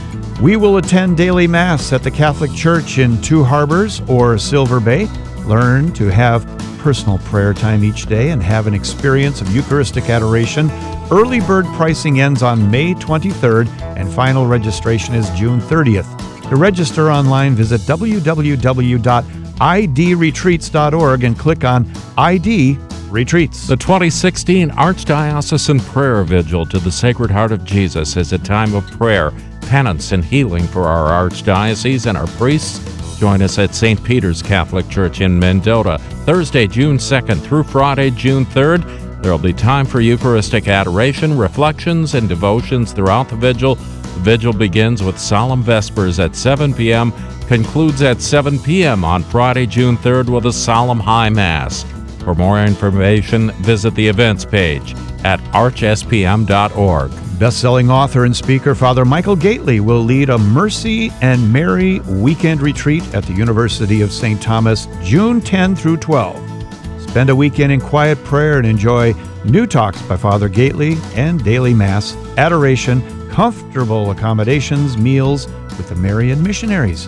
We will attend daily Mass at the Catholic Church in Two Harbors or Silver Bay. Learn to have personal prayer time each day and have an experience of Eucharistic adoration. Early bird pricing ends on May twenty-third, and final registration is June thirtieth. To register online, visit w w w dot i d retreats dot org and click on I D Retreats. The twenty sixteen Archdiocesan Prayer Vigil to the Sacred Heart of Jesus is a time of prayer, penance, and healing for our archdiocese and our priests. Join us at Saint Peter's Catholic Church in Mendota, Thursday, June second through Friday, June third. There will be time for Eucharistic adoration, reflections, and devotions throughout the vigil. The vigil begins with solemn vespers at seven p.m., concludes at seven p.m. on Friday, June third with a solemn high mass. For more information, visit the events page at arch s p m dot org. Best-selling author and speaker Father Michael Gately will lead a Mercy and Mary weekend retreat at the University of Saint Thomas, June tenth through twelfth. Spend a weekend in quiet prayer and enjoy new talks by Father Gately and daily Mass, adoration, comfortable accommodations, meals with the Marian missionaries.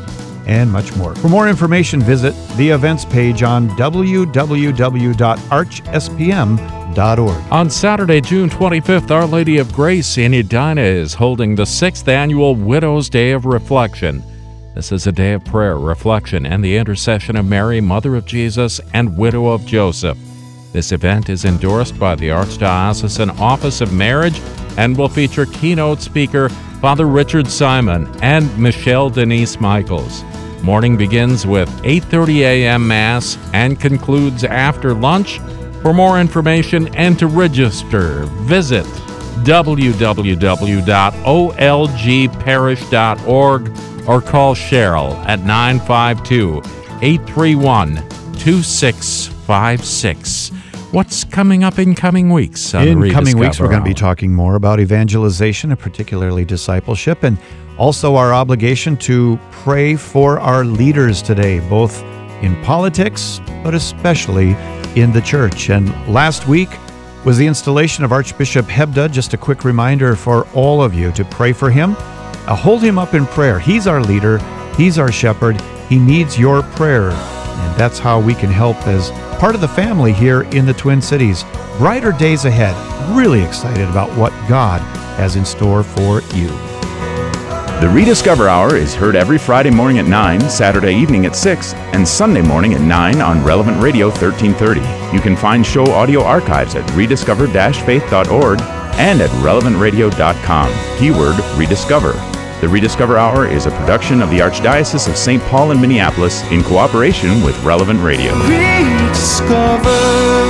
and much more. For more information, visit the events page on w w w dot arch s p m dot org. On Saturday, June twenty-fifth, Our Lady of Grace in Edina is holding the sixth annual Widow's Day of Reflection. This is a day of prayer, reflection, and the intercession of Mary, Mother of Jesus, and Widow of Joseph. This event is endorsed by the Archdiocesan Office of Marriage and will feature keynote speaker Father Richard Simon and Michelle Denise Michaels. Morning begins with eight thirty a.m. Mass and concludes after lunch. For more information and to register, visit w w w dot o l g parish dot org or call Cheryl at nine five two, eight three one, two six five six. What's coming up in coming weeks? On in the coming weeks, Rediscover we're going to be Hour? talking more about evangelization and particularly discipleship, and also our obligation to pray for our leaders today, both in politics, but especially in the church. And last week was the installation of Archbishop Hebda. Just a quick reminder for all of you to pray for him. Uh, hold him up in prayer. He's our leader. He's our shepherd. He needs your prayer. And that's how we can help as part of the family here in the Twin Cities. Brighter days ahead. Really excited about what God has in store for you. The Rediscover Hour is heard every Friday morning at nine, Saturday evening at six, and Sunday morning at nine on Relevant Radio thirteen thirty. You can find show audio archives at rediscover dash faith dot org and at relevant radio dot com. Keyword Rediscover. The Rediscover Hour is a production of the Archdiocese of Saint Paul in Minneapolis in cooperation with Relevant Radio. Rediscover.